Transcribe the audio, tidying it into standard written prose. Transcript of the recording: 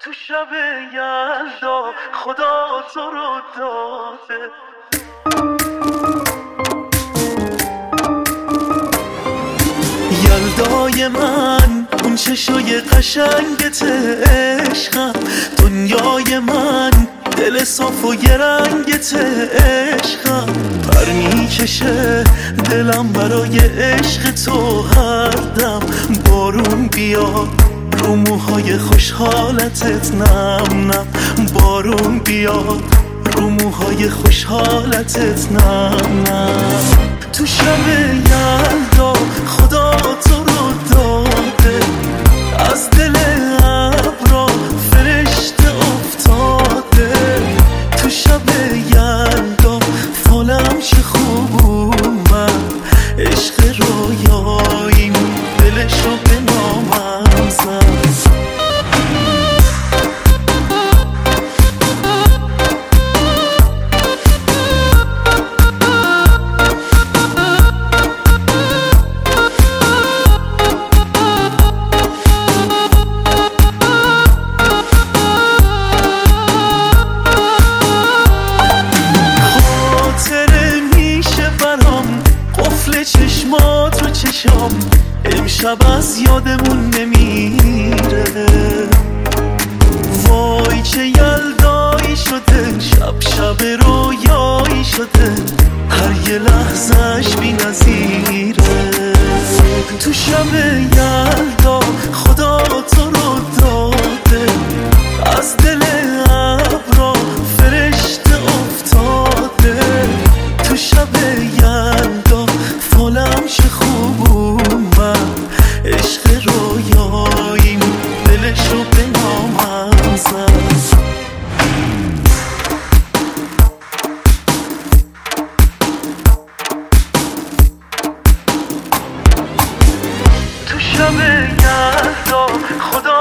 تو شب یلدا خدا تو رو داده. یلدای من اون چشای قشنگت عشقم، دنیای من دل صاف و یه رنگت عشقم. پر میکشه دلم برای عشق تو هر دم، بارون بیاد رو موهای خوشحالتت نم نم، بارون بیاد رو موهای خوشحالتت نم نم. تو شب یلدا خدا تو رو داده، از دل ابرا فرشته افتاده. تو شب یلدا فالم چه خوب اومد، عشق رویاییم دلشو به نامم زد. چشمات رو چشام امشب از یادمون نمیره، وای چه یلدایی شده، شب شب رویایی شده، هر یه لحظش بی نظیره. تو شب یلدا خدا تو رو داده، از دل ابرا فرشته افتاده. تو شب یلدا فالم چه خوب اومد، عشق رویاییم دلشو به نامم زد. تو شب یلدا خدا